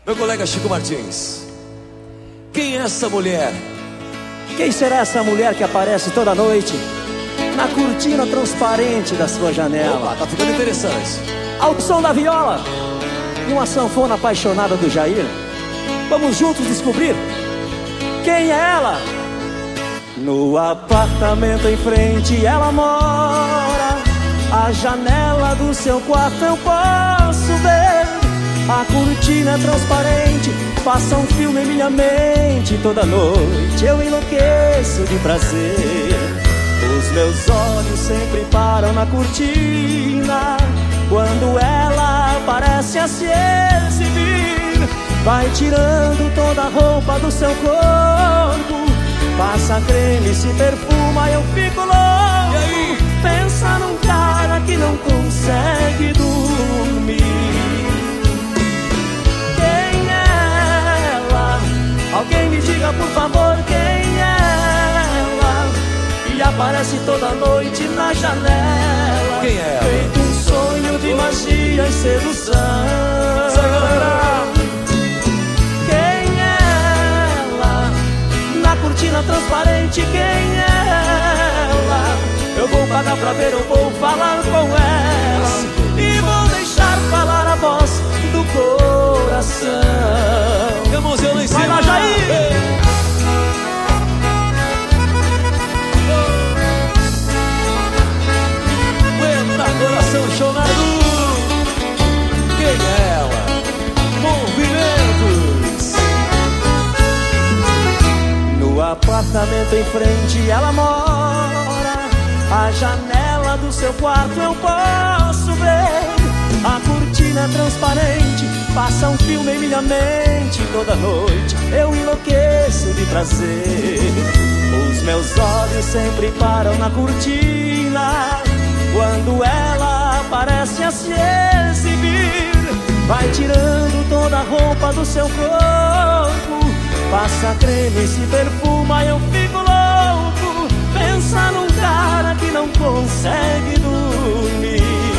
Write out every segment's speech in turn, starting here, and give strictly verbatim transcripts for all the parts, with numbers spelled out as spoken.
Meu colega Chico Martins, quem é essa mulher? Quem será essa mulher que aparece toda noite na cortina transparente da sua janela? Opa, tá ficando interessante. Ao som da viola e uma sanfona apaixonada do Jair. Vamos juntos descobrir quem é ela. No apartamento em frente ela mora. A janela do seu quarto eu posso ver. A cortina é transparente, passa um filme em minha mente. Toda noite eu enlouqueço de prazer. Os meus olhos sempre param na cortina quando ela parece a se exibir. Vai tirando toda a roupa do seu corpo, passa creme, se perfuma, eu fico louco. E aí? Pensa num cara que não consegue dormir. Quem é ela? Alguém me diga por favor quem é ela? E aparece toda noite na janela. Quem é ela? Feito um sonho de magia e sedução. Sai, galera! Quem é ela? Na cortina transparente, quem é ela? Eu vou pagar pra ver, eu vou falar com ela e vou deixar falar a voz do coração. E a mãozinha lá em cima. Vai lá, Jair! Aguenta, coração chorado. Quem é ela? Movimentos. No apartamento em frente ela mora. A janela do seu quarto eu posso ver. A cortina é transparente, passa um filme em minha mente. Toda noite eu enlouqueço de prazer. Os meus olhos sempre param na cortina quando ela parece a se exibir. Vai tirando toda a roupa do seu corpo, passa creme, se perfuma, eu fico louco. Pensa num cara que não consegue dormir.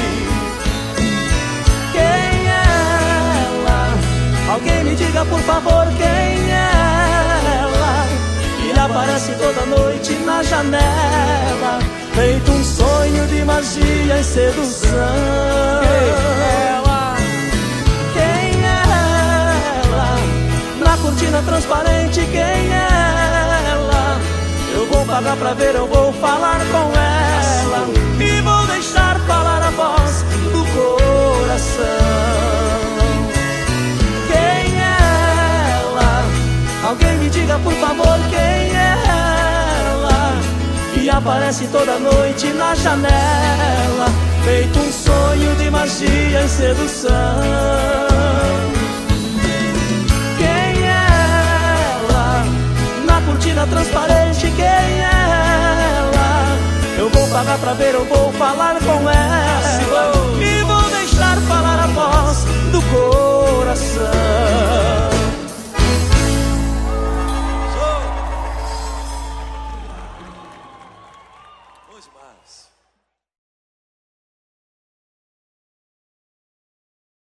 Quem é ela? Alguém me diga por favor quem é ela? E aparece toda noite na janela, feito um sonho de magia e sedução. Quem é ela? Quem é ela? Na cortina transparente, quem é ela? Eu vou pagar pra ver, eu vou falar com ela e vou deixar falar a voz do coração. Quem é ela? Alguém me diga por favor quem é ela? E aparece toda noite na janela, feito um sonho de magia e sedução. Quem é ela? Na cortina transparente, quem é ela? Eu vou pagar pra ver, eu vou falar com ela e vou deixar falar a voz do coração.